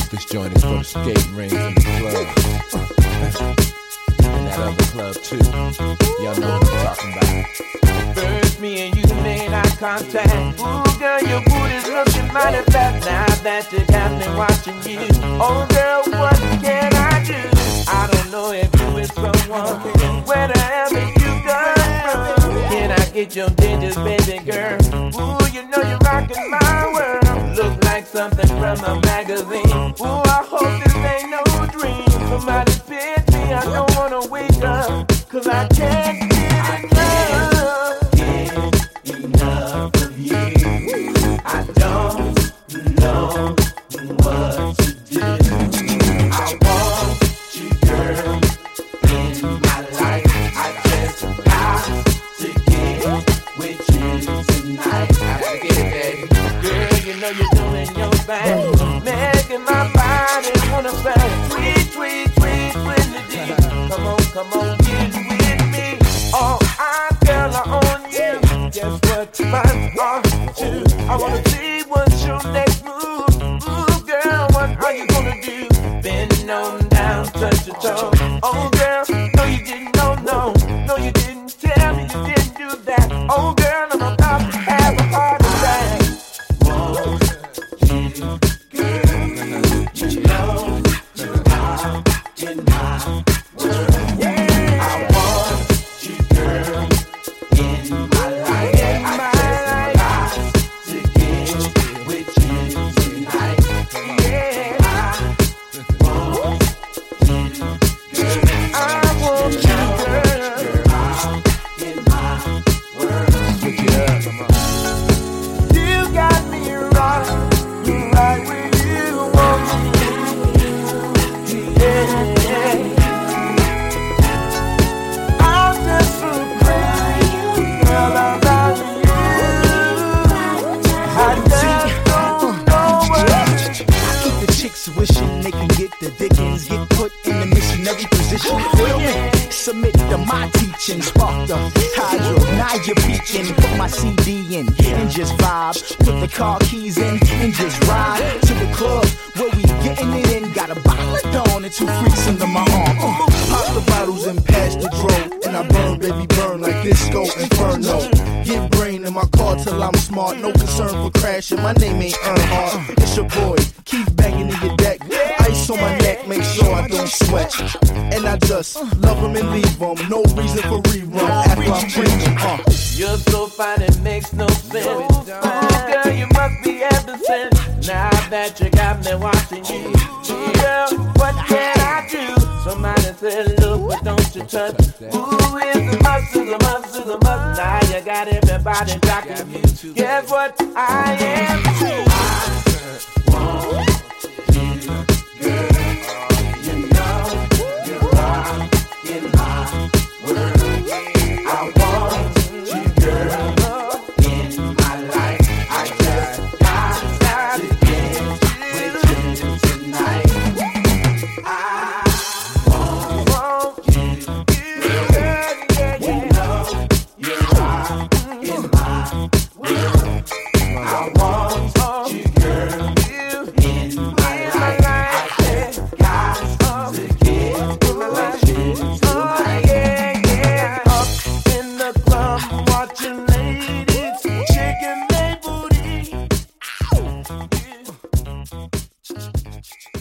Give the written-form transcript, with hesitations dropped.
This joint is for the skating rings and the club. And that other club too. Y'all know what I'm talking about. First me and you made eye contact. Ooh, girl, your booty's looking mighty fat. Now that you got me watching you. Oh, girl, what can I do? I don't know if you with someone. Wherever you go, can I get your digits, baby girl? Ooh, you know you're rocking my world. Look like something from a magazine. Ooh, I hope this ain't no dream. Somebody pick me, I don't wanna wake up, 'cause I can't get enough. Get enough of you. I don't know what to do. I want you, girl, in my life. I just got to get with you tonight. I gotta get it, baby. Girl, you know you're doing your thing, making my body wanna bang. Sweet, sweet, sweet, Trinity. Come on, get with me. All eyes, girl, are on you. Guess what? Mine are too. I wanna see what's your next move. Ooh, girl, what are you gonna do? Bend on down, touch your toe. Oh, girl, no, you didn't. No, you didn't. Tell me you didn't do that. Oh, girl, I'm about to have a heart attack. Want you, girl, you know you are in my world. I want you, girl, in my life. I just got to get with you tonight. Yeah, I want you, girl. I want you, girl, in my world. Switch it up, come on. You got me right where you want me. Yeah. I'm just so crazy, girl, about you. I just don't know what to do. I keep the chicks wishing they can get the dickens, get put in the missionary position. Feel me? Submit to my teaching, spark the hydro. Now you're peeking. Put my CD in and just vibe. Put the car keys in and just ride to the club where we getting it in. Got a bottle of Dawn and 2 freaks under my arm. Pop the bottles and pass the dro, and I burn, baby, burn like disco inferno. Get brain in my car till I'm smart. No concern for crashing. My name ain't Earnhardt. It's your boy. Keep banging in your deck. Ice on my neck, make sure I don't sweat. And I just love them and leave them. No reason for rerun after I change them. You're so fine, it makes no sense. Ooh, girl, you must be absent. Now that you got me watching you. Girl, what can I do? Somebody said, look, but don't you touch. Ooh, it's a must, it's a must, it's a must. Now you got everybody jocking you. Guess what? I am too. I want you, girl. You know you are in my world. I want you, girl, in my life. I just got to get with you tonight. I want you, girl. You know you are in my world. I want you, girl, in my life. I just got to get with you tonight. Yeah. Up in the club, watching ladies shaking their booty. Ow. Yeah.